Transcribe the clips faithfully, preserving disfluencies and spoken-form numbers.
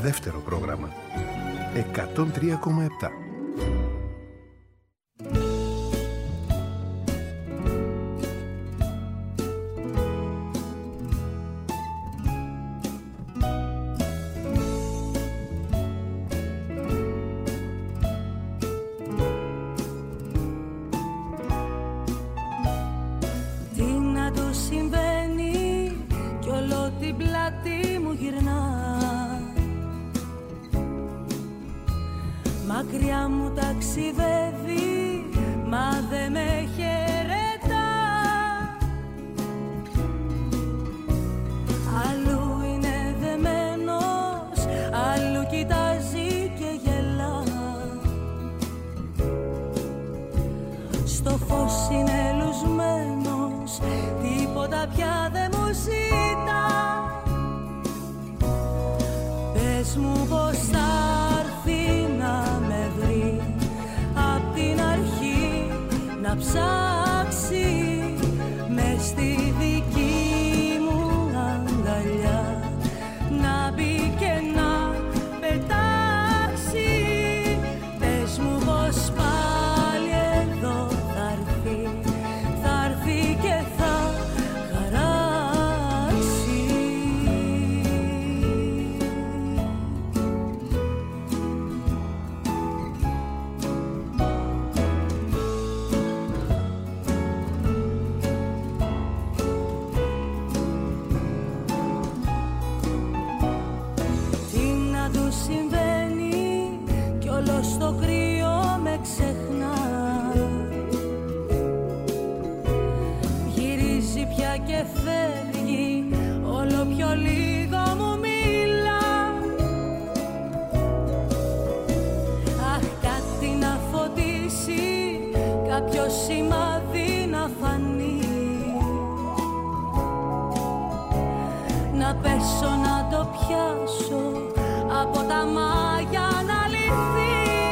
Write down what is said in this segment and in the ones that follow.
Δεύτερο πρόγραμμα. εκατόν τρία κόμμα επτά. Μακριά μου ταξιδεύει, μα δε με χαιρετά. Αλλού είναι δεμένος, αλλού κοιτάζει και γελά. Στο φως είναι λουσμένος, τίποτα πια δεν μου ζητά. Πες μου πως θα να ψάξει μες στη δική μου αγκαλιά, να μπει και να πετάξει. Πες μου πως πάλι εδώ θα έρθει, θα έρθει και θα χαράξει. Στο κρύο με ξεχνά, γυρίζει πια και φεύγει, όλο πιο λίγο μου μιλά. Αχ, κάτι να φωτίσει, κάποιο σημάδι να φανεί, να πέσω να το πιάσω από τα μάγια να λυθεί.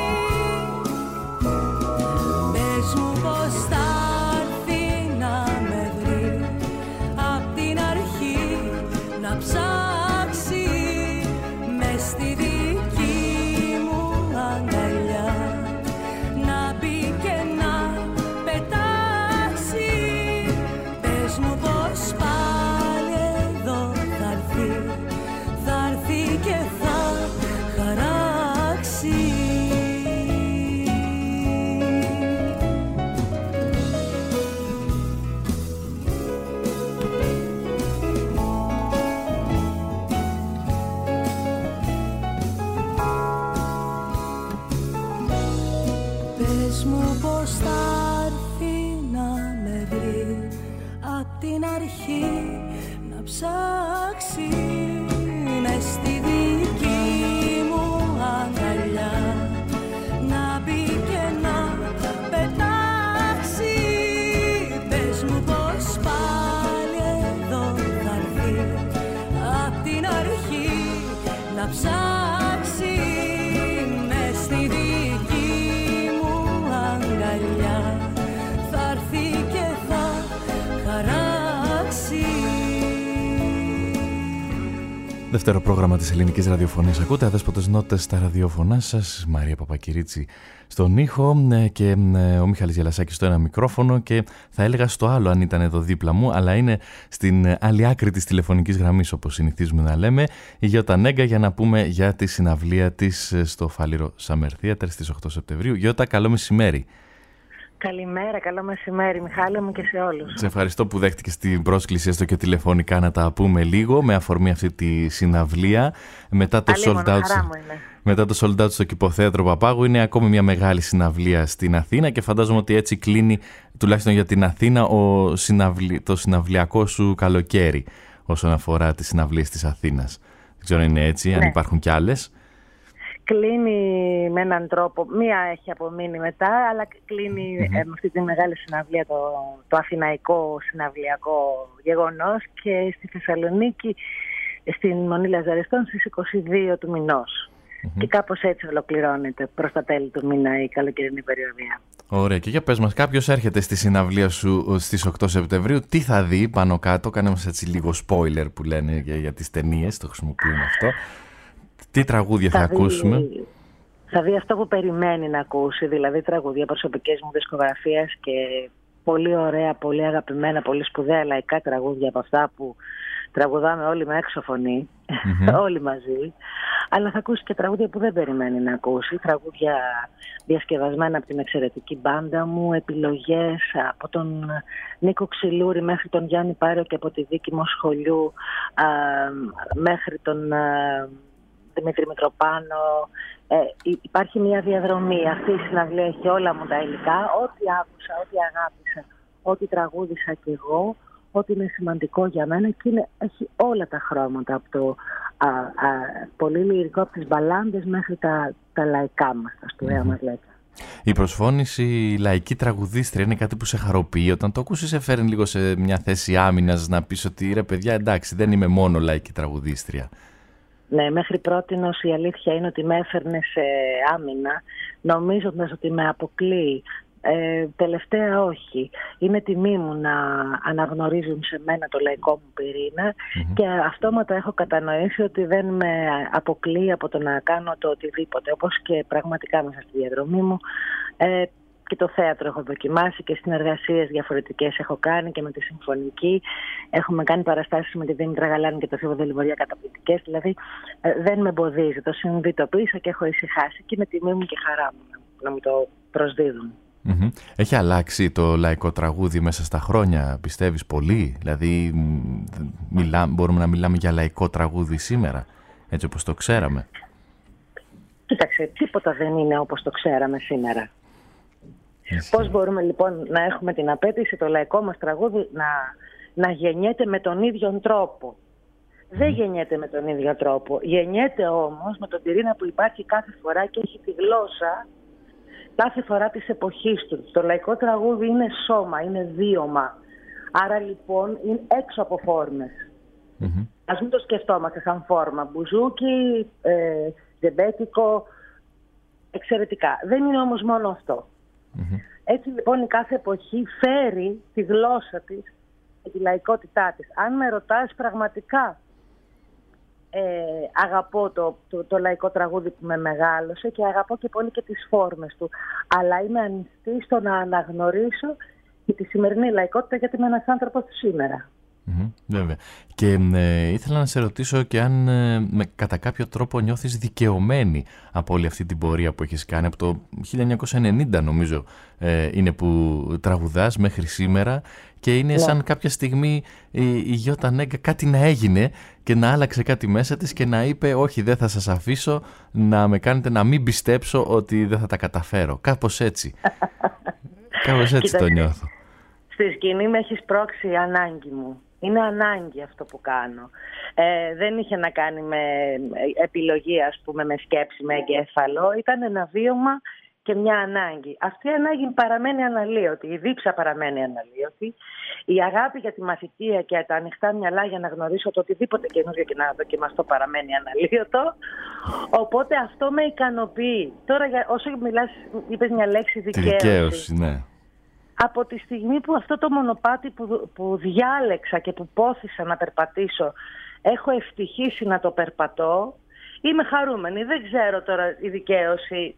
Πες μου πως θα έρθει να με βρει, απ' την αρχή να ψάξει μες στη δική μου αγκαλιά, να μπει και να πετάξει. Πες μου πως πάλι εδώ θα έρθει, θα έρθει και θα χαράξει. Πες μου πως θα έρθει να με βρει, απ' την αρχή να ψάξει μες στη δική μου αγκαλιά, να μπει και να πετάξει. Πες μου πως πάλι εδώ θα έρθει, απ' την αρχή να ψάξει μες στη δική μου αγκαλιά, θα έρθει και θα χαράξει. Δεύτερο πρόγραμμα της ελληνικής ραδιοφωνίας ακούτε, αδέσποτες νότες στα ραδιοφωνά σας. Μαρία Παπακυρίτσι στον ήχο και ο Μιχάλης Γελασάκης στο ένα μικρόφωνο, και θα έλεγα στο άλλο αν ήταν εδώ δίπλα μου, αλλά είναι στην άλλη άκρη της τηλεφωνικής γραμμής, όπως συνηθίζουμε να λέμε, η Γιώτα Νέγκα, για να πούμε για τη συναυλία της στο Φάληρο Summer Theater στις οκτώ Σεπτεμβρίου. Γιώτα, καλό μεσημέρι. Καλημέρα, καλό μεσημέρι Μιχάλη μου και σε όλους. Σε ευχαριστώ που δέχτηκες την πρόσκληση έστω και τηλεφωνικά να τα πούμε λίγο με αφορμή αυτή τη συναυλία. Μετά το, sold out, μετά το sold out στο Κηποθέατρο Παπάγου, είναι ακόμη μια μεγάλη συναυλία στην Αθήνα και φαντάζομαι ότι έτσι κλείνει τουλάχιστον για την Αθήνα ο συναυλι... το συναυλιακό σου καλοκαίρι όσον αφορά τις συναυλίες της Αθήνας. Δεν ξέρω αν είναι έτσι, ναι. Αν υπάρχουν κι άλλες. Κλείνει με έναν τρόπο, μία έχει απομείνει μετά, αλλά κλείνει mm-hmm. ε, με αυτή τη μεγάλη συναυλία, το, το αθηναϊκό συναυλιακό γεγονός, και στη Θεσσαλονίκη, στην Μονή Λαζαριστών, στις είκοσι δύο του μηνός. Mm-hmm. Και κάπως έτσι ολοκληρώνεται προς τα τέλη του μήνα η καλοκαιρινή περιοδία. Ωραία, και για πες μας, κάποιος έρχεται στη συναυλία σου στις οκτώ Σεπτεμβρίου, τι θα δει πάνω κάτω? Κάνε μας έτσι λίγο spoiler που λένε για, για τις ταινίες, το χρησιμοποιούν αυτό. Τι Τι τραγούδια θα, θα ακούσουμε? Δει, θα δει αυτό που περιμένει να ακούσει, δηλαδή τραγούδια προσωπικές μου δισκογραφίας και πολύ ωραία, πολύ αγαπημένα, πολύ σπουδαία λαϊκά τραγούδια από αυτά που τραγουδάμε όλοι με έξω φωνή, mm-hmm. όλοι μαζί. Αλλά θα ακούσει και τραγούδια που δεν περιμένει να ακούσει. Τραγούδια διασκευασμένα από την εξαιρετική μπάντα μου, επιλογές από τον Νίκο Ξυλούρη μέχρι τον Γιάννη Πάριο και από τη Δίκη Μοσχολιού α, μέχρι τον α, Δημήτρη Μητροπάνο. Ε, υπάρχει μια διαδρομή. Αυτή η συναυλία έχει όλα μου τα υλικά. Ό,τι άκουσα, ό,τι αγάπησα, ό,τι τραγούδισα κι εγώ, ό,τι είναι σημαντικό για μένα, και είναι, έχει όλα τα χρώματα, από το α, α, πολύ λυρικό, από τις μπαλάντες μέχρι τα, τα λαϊκά μας, τα σπουδαία mm-hmm. μας λαϊκά. Η προσφώνηση λαϊκή τραγουδίστρια είναι κάτι που σε χαροποιεί? Όταν το ακούσεις, σε φέρνει λίγο σε μια θέση άμυνας, να πεις ότι ρε παιδιά, εντάξει, δεν είμαι μόνο λαϊκή τραγουδίστρια? Ναι, μέχρι πρότινος η αλήθεια είναι ότι με έφερνε σε άμυνα, νομίζοντας ότι με αποκλείει. Ε, τελευταία όχι. Είναι τιμή μου να αναγνωρίζουν σε μένα το λαϊκό μου πυρήνα mm-hmm. και αυτόματα έχω κατανοήσει ότι δεν με αποκλείει από το να κάνω το οτιδήποτε, όπως και πραγματικά μέσα στη διαδρομή μου. Ε, και το θέατρο έχω δοκιμάσει και συνεργασίες διαφορετικές έχω κάνει και με τη Συμφωνική. Έχουμε κάνει παραστάσεις με τη Δήμητρα Γαλάνη και το Θήβο Δελιβοριά καταπληκτικές. Δηλαδή ε, δεν με εμποδίζει. Το συνειδητοποίησα και έχω ησυχάσει και είναι τιμή μου και χαρά μου να, να μου το προσδίδουν. Mm-hmm. Έχει αλλάξει το λαϊκό τραγούδι μέσα στα χρόνια, πιστεύεις, πολύ? Δηλαδή μιλά, μπορούμε να μιλάμε για λαϊκό τραγούδι σήμερα, έτσι όπως το ξέραμε? Κοίταξε, τίποτα δεν είναι όπως το ξέραμε σήμερα. Εσύ. Πώς μπορούμε λοιπόν να έχουμε την απέτηση το λαϊκό μας τραγούδι να, να γεννιέται με τον ίδιο τρόπο? Mm. Δεν γεννιέται με τον ίδιο τρόπο. Γεννιέται όμως με τον πυρήνα που υπάρχει κάθε φορά και έχει τη γλώσσα κάθε φορά της εποχής του. Το λαϊκό τραγούδι είναι σώμα, είναι βίωμα. Άρα λοιπόν είναι έξω από φόρμες. Mm-hmm. Ας μην το σκεφτόμαστε σαν φόρμα. Μπουζούκι, ε, ζεμπέτικο, εξαιρετικά. Δεν είναι όμως μόνο αυτό. Mm-hmm. Έτσι λοιπόν η κάθε εποχή φέρει τη γλώσσα της και τη λαϊκότητά της. Αν με ρωτάς, πραγματικά Ε, αγαπώ το, το, το λαϊκό τραγούδι που με μεγάλωσε και αγαπώ και πολύ και τις φόρμες του, αλλά είμαι ανοιχτή στο να αναγνωρίσω και τη σημερινή λαϊκότητα, γιατί είμαι ένας άνθρωπος του σήμερα. Mm-hmm, βέβαια. Και ε, ήθελα να σε ρωτήσω και αν ε, με, κατά κάποιο τρόπο νιώθεις δικαιωμένη από όλη αυτή την πορεία που έχεις κάνει από το χίλια εννιακόσια ενενήντα, νομίζω ε, είναι που τραγουδάς μέχρι σήμερα, και είναι ναι. σαν κάποια στιγμή η, η Γιώτα Νέγκα κάτι να έγινε και να άλλαξε κάτι μέσα της και να είπε όχι, δεν θα σας αφήσω να με κάνετε να μην πιστέψω ότι δεν θα τα καταφέρω. Κάπως έτσι. Κάπως έτσι το νιώθω. Στη σκηνή με έχει σπρώξει η ανάγκη μου. Είναι ανάγκη αυτό που κάνω. Ε, δεν είχε να κάνει με επιλογή, ας πούμε, με σκέψη, με εγκέφαλο. Ήταν ένα βίωμα και μια ανάγκη. Αυτή η ανάγκη παραμένει αναλύωτη. Η δίψα παραμένει αναλύωτη. Η αγάπη για τη μαθητεία και τα ανοιχτά μυαλά για να γνωρίσω το οτιδήποτε καινούργιο και να δοκιμαστώ παραμένει αναλύωτο. Οπότε αυτό με ικανοποιεί. Τώρα, όσο μιλάς, είπες μια λέξη δικαίωση. Δικαίωση, ναι. Από τη στιγμή που αυτό το μονοπάτι που, που διάλεξα και που πόθησα να περπατήσω, έχω ευτυχήσει να το περπατώ, είμαι χαρούμενη. Δεν ξέρω τώρα η δικαίωση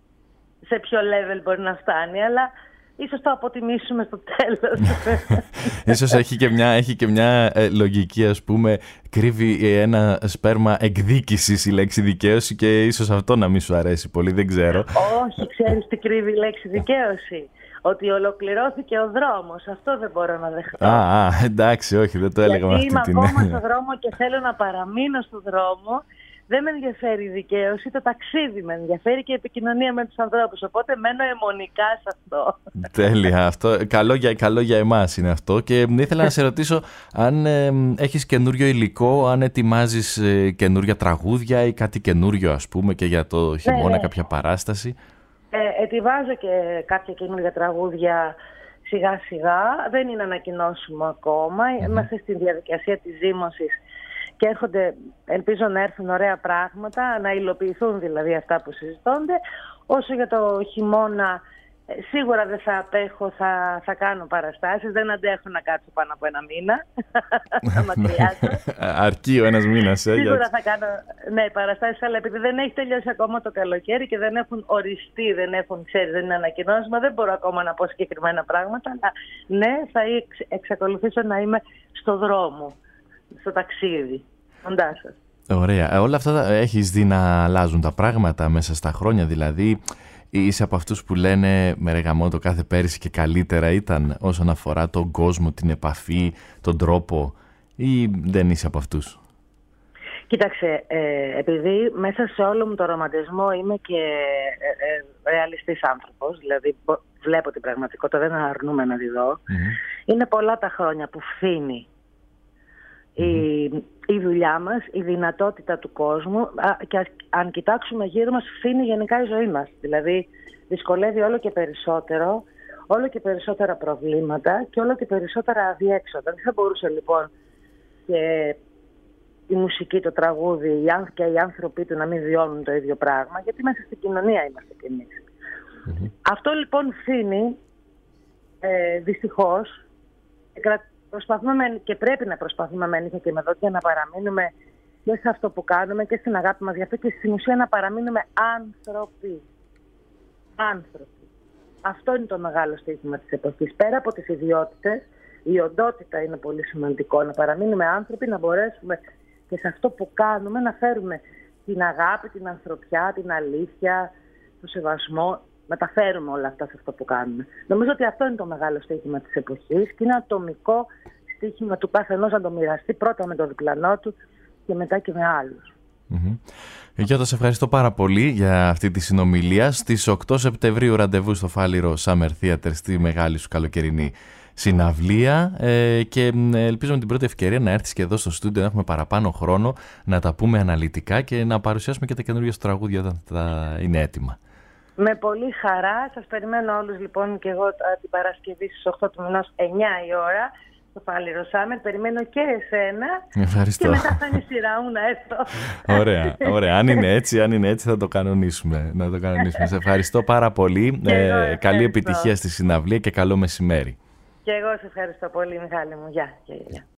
σε ποιο level μπορεί να φτάνει, αλλά ίσως το αποτιμήσουμε στο τέλος. Ίσως έχει και μια, έχει και μια ε, λογική, ας πούμε, κρύβει ένα σπέρμα εκδίκησης η λέξη δικαίωση και ίσως αυτό να μην σου αρέσει πολύ, δεν ξέρω. Όχι, ξέρεις τι κρύβει η λέξη δικαίωση? Ότι ολοκληρώθηκε ο δρόμος. Αυτό δεν μπορώ να δεχτώ. Α, α εντάξει, όχι, δεν το έλεγα με αυτή την έννοια. Γιατί είμαι ακόμα στον δρόμο και θέλω να παραμείνω στον δρόμο. Δεν με ενδιαφέρει η δικαίωση, το ταξίδι με ενδιαφέρει και η επικοινωνία με τους ανθρώπους. Οπότε μένω αιμονικά σε αυτό. Τέλεια. Αυτό, καλό, για, καλό για εμάς είναι αυτό. Και ήθελα να σε ρωτήσω αν ε, έχεις καινούριο υλικό, αν ετοιμάζεις ε, καινούρια τραγούδια ή κάτι καινούριο, ας πούμε, και για το χειμώνα, ναι, κάποια παράσταση. Ε, ετοιμάζω και κάποια καινούργια τραγούδια σιγά σιγά. Δεν είναι ανακοινώσιμο ακόμα. Mm-hmm. Είμαστε στη διαδικασία της ζύμωσης και έρχονται, ελπίζω να έρθουν ωραία πράγματα, να υλοποιηθούν δηλαδή αυτά που συζητώνται. Όσο για το χειμώνα, Σίγουρα δεν θα απέχω, θα, θα κάνω παραστάσεις. Δεν αντέχω να κάτσω πάνω από ένα μήνα. Θα μακριάσω. Αρκεί ο ένας μήνας. Ε, Σίγουρα για... θα κάνω ναι, παραστάσεις, αλλά επειδή δεν έχει τελειώσει ακόμα το καλοκαίρι και δεν έχουν οριστεί, δεν έχουν, ξέρει, δεν είναι ανακοινώσιμα, δεν μπορώ ακόμα να πω συγκεκριμένα πράγματα. Αλλά ναι, θα εξ, εξακολουθήσω να είμαι στο δρόμο, στο ταξίδι, κοντά σας. Ωραία. Ε, όλα αυτά έχεις δει να αλλάζουν τα πράγματα μέσα στα χρόνια, δηλαδή είσαι από αυτούς που λένε με ρε γαμώτο κάθε πέρυσι και καλύτερα ήταν όσον αφορά τον κόσμο, την επαφή, τον τρόπο, ή δεν είσαι από αυτούς? Κοίταξε, ε, επειδή μέσα σε όλο μου το ρομαντισμό είμαι και ε, ε, ρεαλιστής άνθρωπος, δηλαδή βλέπω την πραγματικότητα, δεν αρνούμαι να τη δω, mm-hmm. είναι πολλά τα χρόνια που φθήνει mm-hmm. η, η δουλειά μας, η δυνατότητα του κόσμου α, και ας, αν κοιτάξουμε γύρω μας φθήνει γενικά η ζωή μας, δηλαδή δυσκολεύει όλο και περισσότερο, όλο και περισσότερα προβλήματα και όλο και περισσότερα αδιέξοδα. Δεν θα μπορούσε λοιπόν και η μουσική, το τραγούδι και οι άνθρωποι του να μην βιώνουν το ίδιο πράγμα, γιατί μέσα στην κοινωνία είμαστε κι εμείς. Mm-hmm. Αυτό λοιπόν φθήνει, ε, δυστυχώς, προσπαθούμε και πρέπει να προσπαθούμε με νύχια και με δόντια να παραμείνουμε και σε αυτό που κάνουμε και στην αγάπη μας, γι' αυτό και στην ουσία να παραμείνουμε άνθρωποι. Άνθρωποι. Αυτό είναι το μεγάλο στοίχημα της εποχής. Πέρα από τις ιδιότητες, η οντότητα είναι πολύ σημαντικό. Να παραμείνουμε άνθρωποι, να μπορέσουμε και σε αυτό που κάνουμε να φέρουμε την αγάπη, την ανθρωπιά, την αλήθεια, το σεβασμό. Να τα φέρουμε όλα αυτά σε αυτό που κάνουμε. Νομίζω ότι αυτό είναι το μεγάλο στοίχημα της εποχής και είναι ατομικό στοίχημα του καθενός να το μοιραστεί πρώτα με τον διπλανό του και μετά και με άλλους. Mm-hmm. Γιώτα, σε ευχαριστώ πάρα πολύ για αυτή τη συνομιλία. Στις οκτώ Σεπτεμβρίου ραντεβού στο Φάληρο Summer Theater, στη μεγάλη σου καλοκαιρινή συναυλία, ε, και ελπίζω με την πρώτη ευκαιρία να έρθεις και εδώ στο στούντιο, να έχουμε παραπάνω χρόνο να τα πούμε αναλυτικά και να παρουσιάσουμε και τα καινούργια σου τραγούδια όταν θα είναι έτοιμα. Με πολύ χαρά. Σας περιμένω όλους λοιπόν και εγώ την Παρασκευή στις οκτώ του μηνός, εννιά η ώρα, στο Φάληρο Summer. Περιμένω και εσένα. Ευχαριστώ. Και μετά θα είναι η σειρά μου να έρθω. Ωραία, ωραία. Αν είναι έτσι, αν είναι έτσι θα το κανονίσουμε. Να το κανονίσουμε. Σε ευχαριστώ πάρα πολύ. Ε, καλή επιτυχία στη συναυλία και καλό μεσημέρι. Και εγώ σε ευχαριστώ πολύ, Μιχάλη μου. Γεια. Γεια.